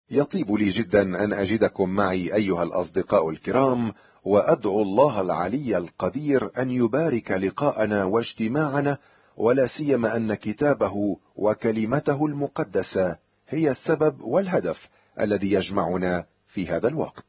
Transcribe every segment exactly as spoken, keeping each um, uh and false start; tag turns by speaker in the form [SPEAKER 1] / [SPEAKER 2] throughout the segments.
[SPEAKER 1] يطيب لي جدا أن أجدكم معي أيها الأصدقاء الكرام، وأدعو الله العلي القدير أن يبارك لقاءنا واجتماعنا، ولا سيما أن كتابه وكلمته المقدسة هي السبب والهدف الذي يجمعنا في هذا الوقت.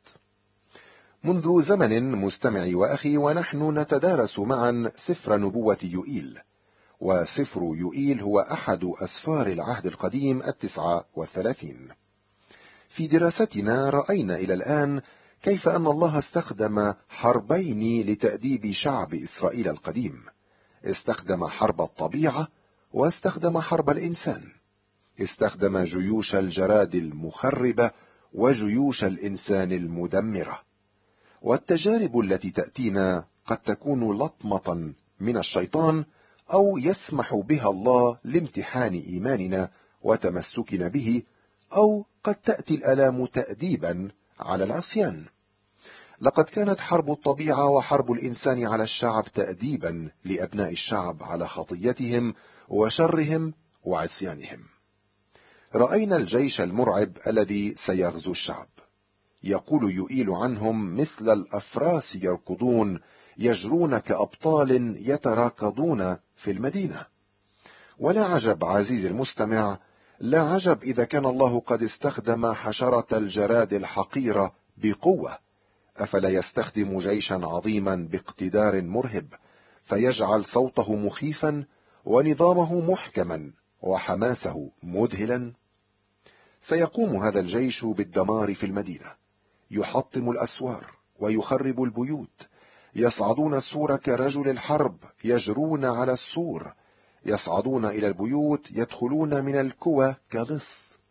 [SPEAKER 1] منذ زمن مستمعي وأخي ونحن نتدارس معا سفر نبوة يوئيل، وسفر يوئيل هو أحد أسفار العهد القديم التسعة والثلاثين. في دراستنا رأينا إلى الآن كيف أن الله استخدم حربين لتأديب شعب إسرائيل القديم، استخدم حرب الطبيعة واستخدم حرب الإنسان، استخدم جيوش الجراد المخربة وجيوش الإنسان المدمرة. والتجارب التي تأتينا قد تكون لطمة من الشيطان، أو يسمح بها الله لامتحان إيماننا وتمسكنا به، أو قد تأتي الآلام تأديبا على العصيان. لقد كانت حرب الطبيعة وحرب الإنسان على الشعب تأديبا لأبناء الشعب على خطيتهم وشرهم وعصيانهم. رأينا الجيش المرعب الذي سيغزو الشعب، يقول يوئيل عنهم: مثل الأفراس يركضون، يجرون كأبطال يتراكضون في المدينة. ولا عجب عزيزي المستمع، لا عجب إذا كان الله قد استخدم حشرة الجراد الحقيرة بقوة، أفلا يستخدم جيشا عظيما باقتدار مرهب فيجعل صوته مخيفا ونظامه محكما وحماسه مذهلا؟ سيقوم هذا الجيش بالدمار في المدينة، يحطم الأسوار ويخرب البيوت، يصعدون السور كرجل الحرب، يجرون على السور، يصعدون إلى البيوت، يدخلون من الكوى كلص.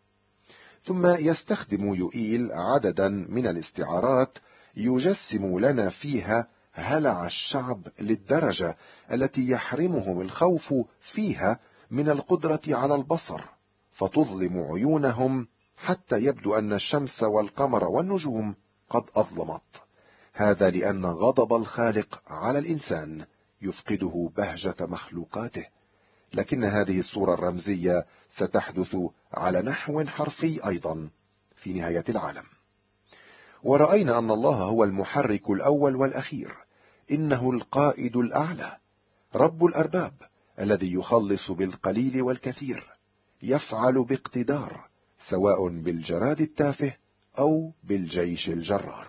[SPEAKER 1] ثم يستخدم يوئيل عددا من الاستعارات يجسم لنا فيها هلع الشعب للدرجة التي يحرمهم الخوف فيها من القدرة على البصر، فتظلم عيونهم حتى يبدو أن الشمس والقمر والنجوم قد أظلمت. هذا لأن غضب الخالق على الإنسان يفقده بهجة مخلوقاته. لكن هذه الصورة الرمزية ستحدث على نحو حرفي أيضا في نهاية العالم. ورأينا أن الله هو المحرك الأول والأخير، إنه القائد الأعلى، رب الأرباب، الذي يخلص بالقليل والكثير، يفعل باقتدار، سواء بالجراد التافه أو بالجيش الجرار.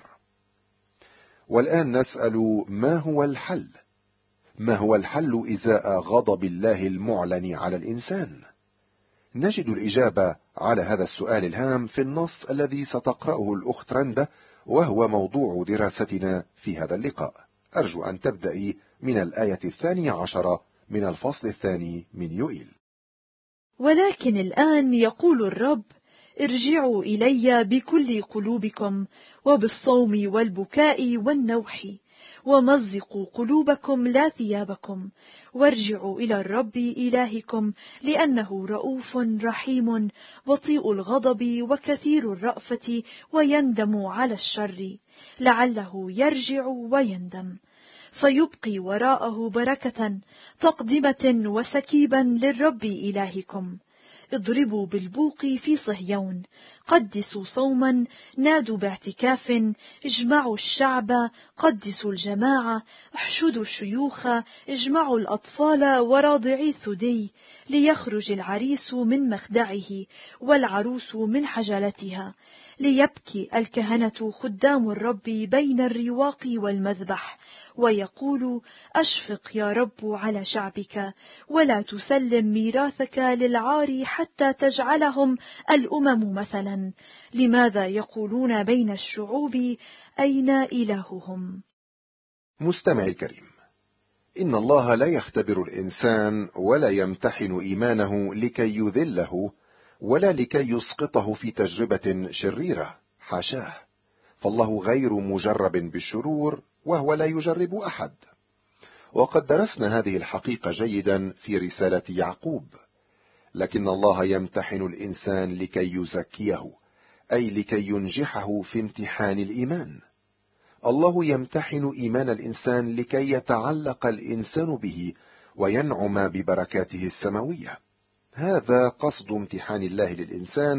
[SPEAKER 1] والآن نسأل: ما هو الحل؟ ما هو الحل إزاء غضب الله المعلن على الإنسان؟ نجد الإجابة على هذا السؤال الهام في النص الذي ستقرأه الأخت رندا، وهو موضوع دراستنا في هذا اللقاء. أرجو أن تبدأي من الآية الثانية عشرة من الفصل الثاني من يوئيل.
[SPEAKER 2] ولكن الآن يقول الرب: ارجعوا إلي بكل قلوبكم، وبالصوم والبكاء والنوح، ومزقوا قلوبكم لا ثيابكم، وارجعوا إلى الرب إلهكم، لأنه رؤوف رحيم بطيء الغضب وكثير الرأفة، ويندم على الشر، لعله يرجع ويندم، فيبقي وراءه بركة تقدمة وسكيبا للرب إلهكم. اضربوا بالبوق في صهيون، قدسوا صوما، نادوا باعتكاف، اجمعوا الشعب، قدسوا الجماعة، احشدوا الشيوخ، اجمعوا الأطفال وراضعي الثدي، ليخرج العريس من مخدعه والعروس من حجلتها، ليبكي الكهنة خدام الرب بين الرواق والمذبح، ويقول: أشفق يا رب على شعبك، ولا تسلم ميراثك للعار حتى تجعلهم الأمم مثلا. لماذا يقولون بين الشعوب: أين إلههم؟
[SPEAKER 1] مستمع الكريم، إن الله لا يختبر الإنسان ولا يمتحن إيمانه لكي يذله ولا لكي يسقطه في تجربة شريرة، حاشاه، فالله غير مجرب بالشرور، وهو لا يجرب أحد. وقد درسنا هذه الحقيقة جيدا في رسالة يعقوب. لكن الله يمتحن الإنسان لكي يزكيه، أي لكي ينجحه في امتحان الإيمان. الله يمتحن إيمان الإنسان لكي يتعلق الإنسان به وينعم ببركاته السماوية. هذا قصد امتحان الله للإنسان،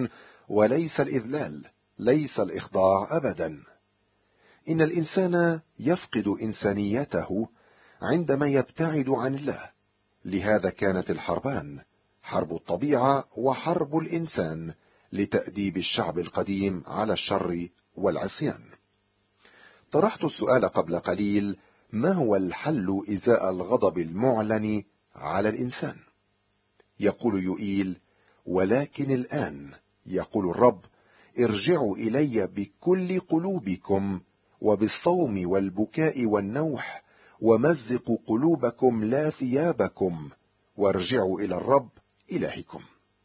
[SPEAKER 1] وليس الإذلال، ليس الإخضاع أبدا. إن الإنسان يفقد إنسانيته عندما يبتعد عن الله. لهذا كانت الحربان، حرب الطبيعة وحرب الإنسان، لتأديب الشعب القديم على الشر والعصيان. طرحت السؤال قبل قليل: ما هو الحل إزاء الغضب المعلن على الإنسان؟ يقول يوئيل: ولكن الآن يقول الرب ارجعوا إلي بكل قلوبكم وبالصوم والبكاء والنوح، ومزقوا قلوبكم لا ثيابكم، وارجعوا إلى الرب إلهكم.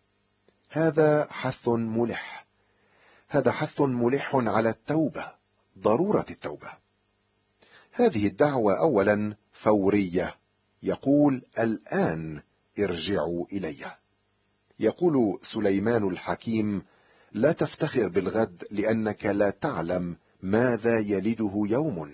[SPEAKER 1] هذا حث ملح، هذا حث ملح على التوبة، ضرورة التوبة. هذه الدعوة أولا فورية، يقول الآن ارجعوا إلي. يقول سليمان الحكيم: لا تفتخر بالغد لأنك لا تعلم ماذا يلده يوم.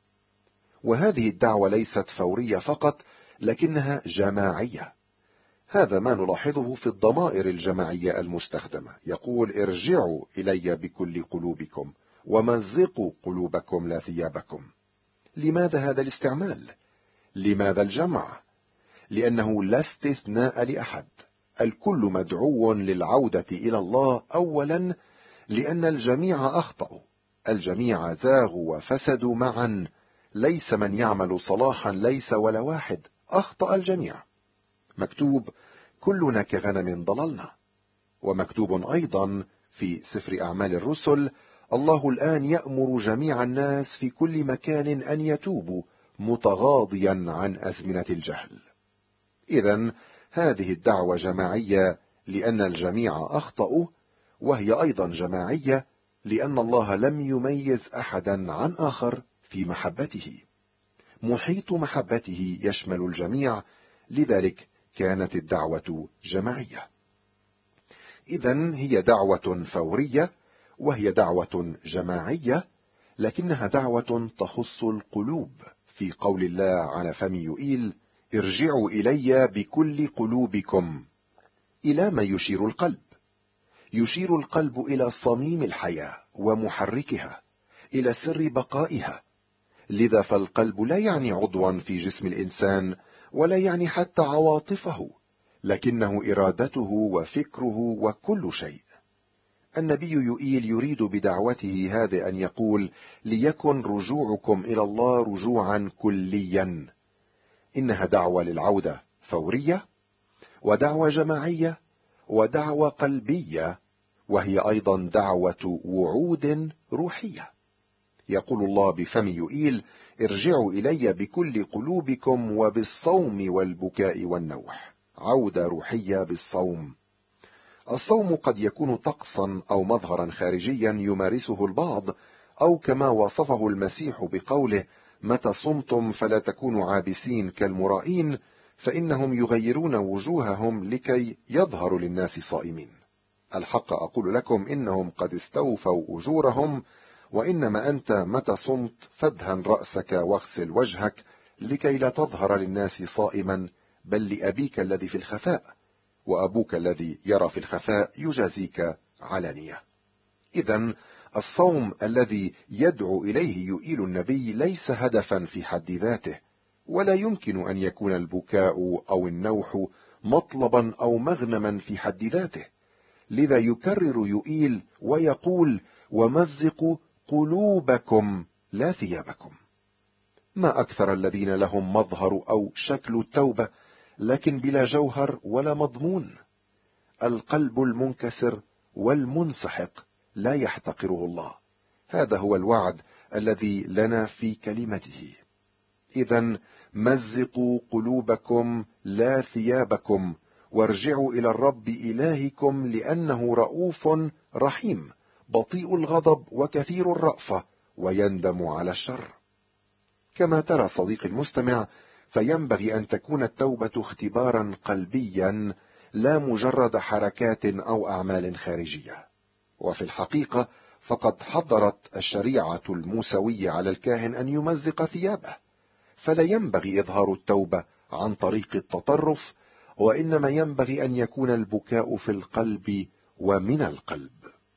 [SPEAKER 1] وهذه الدعوة ليست فورية فقط، لكنها جماعية. هذا ما نلاحظه في الضمائر الجماعية المستخدمة. يقول ارجعوا إلي بكل قلوبكم ومزقوا قلوبكم لا ثيابكم. لماذا هذا الاستعمال؟ لماذا الجمع؟ لأنه لا استثناء لأحد، الكل مدعو للعودة إلى الله. أولا لأن الجميع أخطأوا، الجميع زاغوا وفسدوا معا، ليس من يعمل صلاحا، ليس ولا واحد، أخطأ الجميع. مكتوب كلنا كغنم ضللنا. ومكتوب أيضا في سفر أعمال الرسل: الله الآن يأمر جميع الناس في كل مكان أن يتوبوا، متغاضيا عن أزمنة الجهل. إذن هذه الدعوة جماعية لأن الجميع أخطأوا، وهي أيضا جماعية لأن الله لم يميز أحدا عن آخر في محبته. محيط محبته يشمل الجميع، لذلك كانت الدعوة جماعية. إذن هي دعوة فورية، وهي دعوة جماعية، لكنها دعوة تخص القلوب، في قول الله على فم يوئيل: ارجعوا إلي بكل قلوبكم. إلى ما يشير القلب؟ يشير القلب إلى صميم الحياة ومحركها، إلى سر بقائها. لذا فالقلب لا يعني عضوا في جسم الإنسان، ولا يعني حتى عواطفه، لكنه إرادته وفكره وكل شيء. النبي يوئيل يريد بدعوته هذا أن يقول: ليكن رجوعكم إلى الله رجوعا كليا. إنها دعوة للعودة فورية، ودعوة جماعية، ودعوة قلبية، وهي أيضا دعوة وعود روحية. يقول الله بفم يوئيل: ارجعوا إلي بكل قلوبكم وبالصوم والبكاء والنوح. عودة روحية بالصوم. الصوم قد يكون طقسا أو مظهرا خارجيا يمارسه البعض، أو كما وصفه المسيح بقوله: متى صمتم فلا تكونوا عابسين كالمرائين، فإنهم يغيرون وجوههم لكي يظهروا للناس صائمين. الحق أقول لكم إنهم قد استوفوا أجورهم. وإنما أنت متى صمت فادهن رأسك واغسل وجهك، لكي لا تظهر للناس صائما، بل لأبيك الذي في الخفاء، وأبوك الذي يرى في الخفاء يجازيك علانية. إذن الصوم الذي يدعو إليه يوئيل النبي ليس هدفا في حد ذاته، ولا يمكن أن يكون البكاء أو النوح مطلبا أو مغنما في حد ذاته. لذا يكرر يوئيل ويقول: ومزقوا قلوبكم لا ثيابكم. ما أكثر الذين لهم مظهر أو شكل التوبة، لكن بلا جوهر ولا مضمون. القلب المنكسر والمنسحق لا يحتقره الله. هذا هو الوعد الذي لنا في كلمته. إذن مزقوا قلوبكم لا ثيابكم، وارجعوا إلى الرب إلهكم، لأنه رؤوف رحيم، بطيء الغضب وكثير الرأفة، ويندم على الشر. كما ترى صديقي المستمع، فينبغي أن تكون التوبة اختبارا قلبيا، لا مجرد حركات أو أعمال خارجية. وفي الحقيقة فقد حضرت الشريعة الموسوية على الكاهن أن يمزق ثيابه، فلا ينبغي إظهار التوبة عن طريق التطرف، وإنما ينبغي أن يكون البكاء في القلب ومن القلب.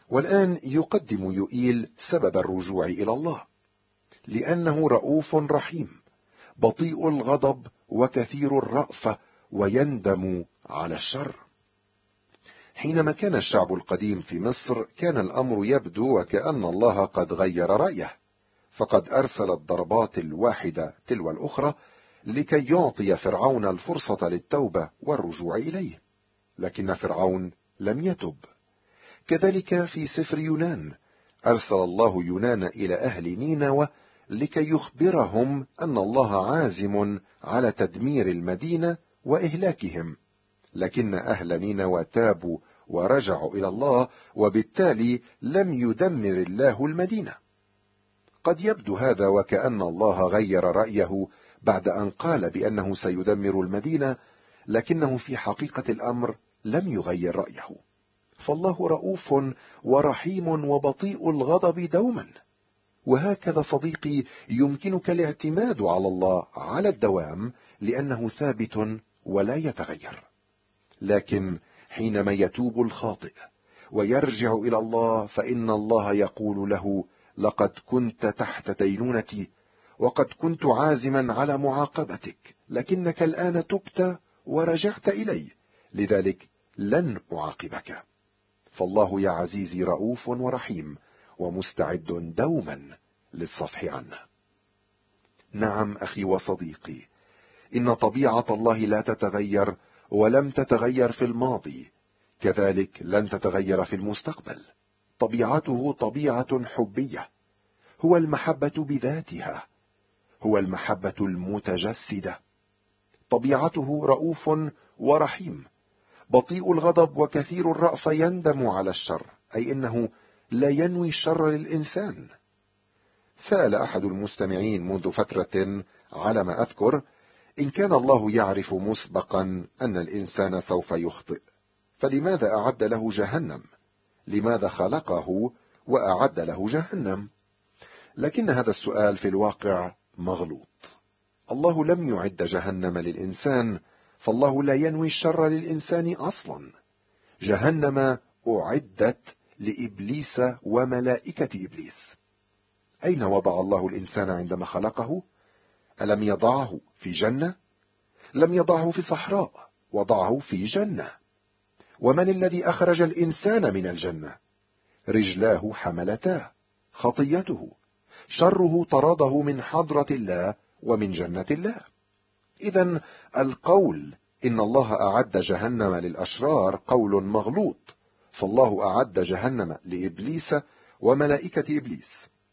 [SPEAKER 1] والآن يقدم يوئيل سبب الرجوع إلى الله: لأنه رؤوف رحيم، بطيء الغضب وكثير الرأفة، ويندم على الشر. حينما كان الشعب القديم في مصر كان الأمر يبدو وكأن الله قد غير رأيه، فقد أرسل الضربات الواحدة تلو الأخرى لكي يعطي فرعون الفرصة للتوبة والرجوع إليه، لكن فرعون لم يتب. كذلك في سفر يونان أرسل الله يونان إلى أهل نينوى لكي يخبرهم أن الله عازم على تدمير المدينة وإهلاكهم، لكن أهل نينوى تابوا ورجعوا إلى الله، وبالتالي لم يدمر الله المدينة. قد يبدو هذا وكأن الله غير رأيه بعد أن قال بأنه سيدمر المدينة، لكنه في حقيقة الأمر لم يغير رأيه، فالله رؤوف ورحيم وبطيء الغضب دوما. وهكذا صديقي يمكنك الاعتماد على الله على الدوام، لأنه ثابت ولا يتغير. لكن حينما يتوب الخاطئ ويرجع إلى الله، فإن الله يقول له: لقد كنت تحت دينونتي، وقد كنت عازما على معاقبتك، لكنك الآن تبت ورجعت إلي، لذلك لن أعاقبك. فالله يا عزيزي رؤوف ورحيم ومستعد دوما للصفح عنه. نعم أخي وصديقي، إن طبيعة الله لا تتغير، ولم تتغير في الماضي، كذلك لن تتغير في المستقبل. طبيعته طبيعة حبية، هو المحبة بذاتها، هو المحبة المتجسدة. طبيعته رؤوف ورحيم، بطيء الغضب وكثير الرأفة، يندم على الشر، أي إنه لا ينوي الشر للإنسان. سأل أحد المستمعين منذ فترة على ما أذكر: إن كان الله يعرف مسبقا أن الإنسان سوف يخطئ، فلماذا أعد له جهنم؟ لماذا خلقه وأعد له جهنم؟ لكن هذا السؤال في الواقع مغلوط. الله لم يعد جهنم للإنسان، فالله لا ينوي الشر للإنسان أصلا. جهنم أعدت لإبليس وملائكة إبليس. أين وضع الله الإنسان عندما خلقه؟ ألم يضعه في جنة؟ لم يضعه في صحراء، وضعه في جنة. ومن الذي أخرج الإنسان من الجنة؟ رجلاه حملتاه، خطيته، شره طرده من حضرة الله ومن جنة الله. إذن القول إن الله أعد جهنم للأشرار قول مغلوط، فالله أعد جهنم لإبليس وملائكة إبليس.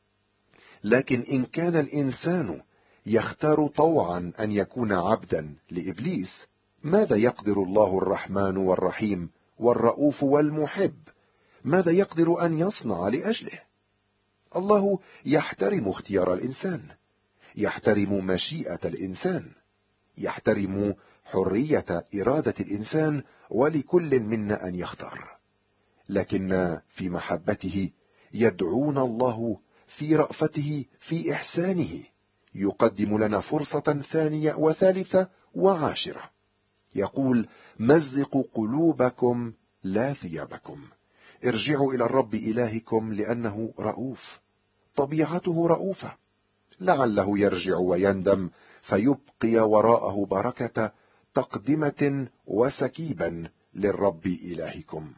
[SPEAKER 1] لكن إن كان الإنسان يختار طوعا أن يكون عبدا لإبليس، ماذا يقدر الله الرحمن والرحيم والرؤوف والمحب؟ ماذا يقدر أن يصنع لأجله؟ الله يحترم اختيار الإنسان، يحترم مشيئة الإنسان، يحترم حرية إرادة الإنسان، ولكل منا أن يختار. لكن في محبته يدعونا الله، في رأفته، في إحسانه، يقدم لنا فرصة ثانية وثالثة وعاشرة. يقول: مزقوا قلوبكم لا ثيابكم، ارجعوا إلى الرب إلهكم لأنه رؤوف. طبيعته رؤوفة، لعله يرجع ويندم فيبقي وراءه بركة تقدمة وسكيبا للرب إلهكم.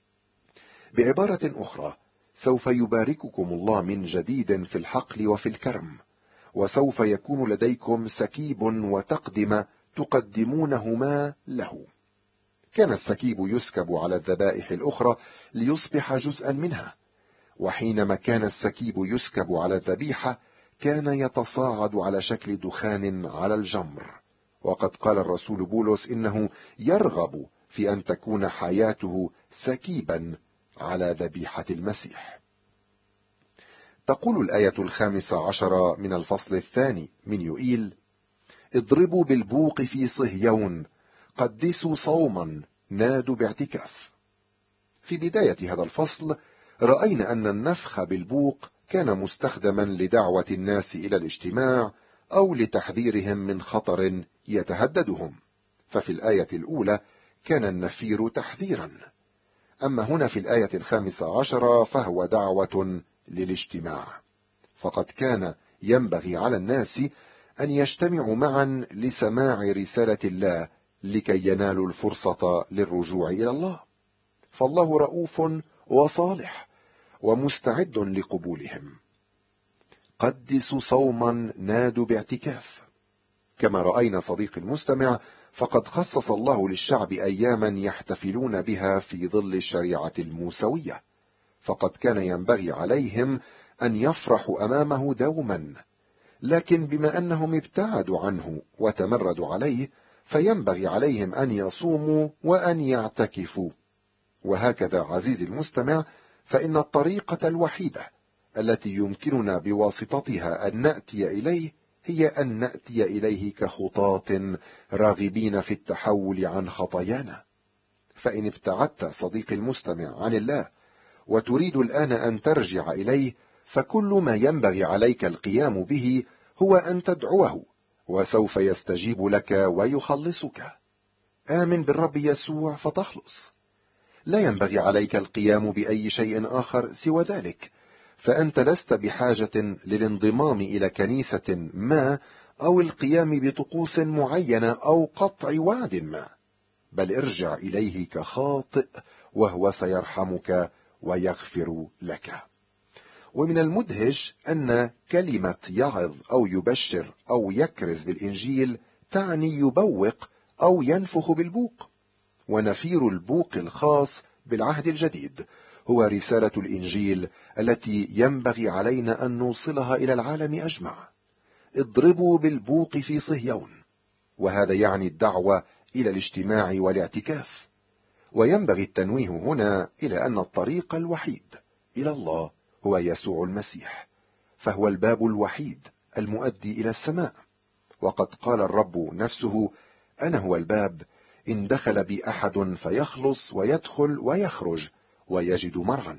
[SPEAKER 1] بعبارة أخرى، سوف يبارككم الله من جديد في الحقل وفي الكرم، وسوف يكون لديكم سكيب وتقدمة تقدمونهما له. كان السكيب يسكب على الذبائح الأخرى ليصبح جزءا منها، وحينما كان السكيب يسكب على الذبيحة كان يتصاعد على شكل دخان على الجمر. وقد قال الرسول بولس إنه يرغب في أن تكون حياته سكيبا على ذبيحة المسيح. تقول الآية الخامسة عشر من الفصل الثاني من يوئيل: اضربوا بالبوق في صهيون، قدسوا صوما، نادوا باعتكاف. في بداية هذا الفصل رأينا أن النفخ بالبوق كان مستخدما لدعوة الناس إلى الاجتماع أو لتحذيرهم من خطر يتهددهم. ففي الآية الأولى كان النفير تحذيرا، أما هنا في الآية الخامسة عشرة فهو دعوة للاجتماع، فقد كان ينبغي على الناس أن يجتمعوا معا لسماع رسالة الله لكي ينالوا الفرصة للرجوع إلى الله، فالله رؤوف وصالح ومستعد لقبولهم. قدسوا صوما نادوا باعتكاف. كما رأينا صديق المستمع، فقد خصص الله للشعب أياما يحتفلون بها في ظل الشريعة الموسوية، فقد كان ينبغي عليهم أن يفرحوا أمامه دوما، لكن بما أنهم ابتعدوا عنه وتمردوا عليه فينبغي عليهم أن يصوموا وأن يعتكفوا. وهكذا عزيزي المستمع، فإن الطريقة الوحيدة التي يمكننا بواسطتها أن نأتي إليه هي أن نأتي إليه كخطاة راغبين في التحول عن خطايانا. فإن ابتعدت صديقي المستمع عن الله وتريد الآن أن ترجع إليه، فكل ما ينبغي عليك القيام به هو أن تدعوه، وسوف يستجيب لك ويخلصك. آمن بالرب يسوع فتخلص. لا ينبغي عليك القيام بأي شيء آخر سوى ذلك، فأنت لست بحاجة للانضمام إلى كنيسة ما أو القيام بطقوس معينة أو قطع وعد ما، بل ارجع إليه كخاطئ وهو سيرحمك ويغفر لك. ومن المدهش أن كلمة يعظ أو يبشر أو يكرز بالإنجيل تعني يبوق أو ينفخ بالبوق، ونفير البوق الخاص بالعهد الجديد هو رسالة الإنجيل التي ينبغي علينا أن نوصلها إلى العالم أجمع. اضربوا بالبوق في صهيون، وهذا يعني الدعوة إلى الاجتماع والاعتكاف. وينبغي التنويه هنا إلى أن الطريق الوحيد إلى الله هو يسوع المسيح، فهو الباب الوحيد المؤدي إلى السماء. وقد قال الرب نفسه: أنا هو الباب، إن دخل بي أحد فيخلص ويدخل ويخرج ويجد مرعا.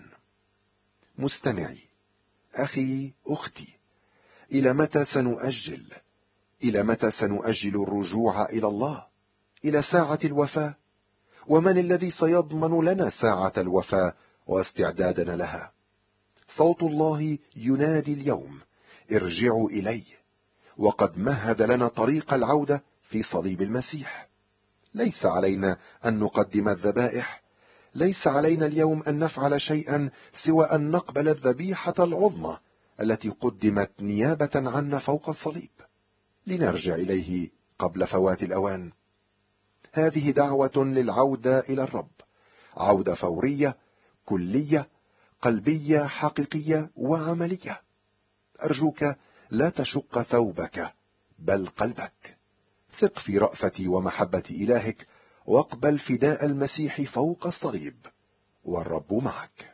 [SPEAKER 1] مستمعي، أخي، أختي، إلى متى سنؤجل؟ إلى متى سنؤجل الرجوع إلى الله؟ إلى ساعة الوفاة؟ ومن الذي سيضمن لنا ساعة الوفاة واستعدادنا لها؟ صوت الله ينادي اليوم: ارجعوا إلي. وقد مهد لنا طريق العودة في صليب المسيح. ليس علينا أن نقدم الذبائح، ليس علينا اليوم أن نفعل شيئا سوى أن نقبل الذبيحة العظمى التي قدمت نيابة عنا فوق الصليب، لنرجع إليه قبل فوات الأوان. هذه دعوة للعودة إلى الرب، عودة فورية، كلية، قلبية، حقيقية وعملية. أرجوك لا تشق ثوبك بل قلبك. ثق في رأفة ومحبة إلهك، واقبل فداء المسيح فوق الصليب، والرب معك.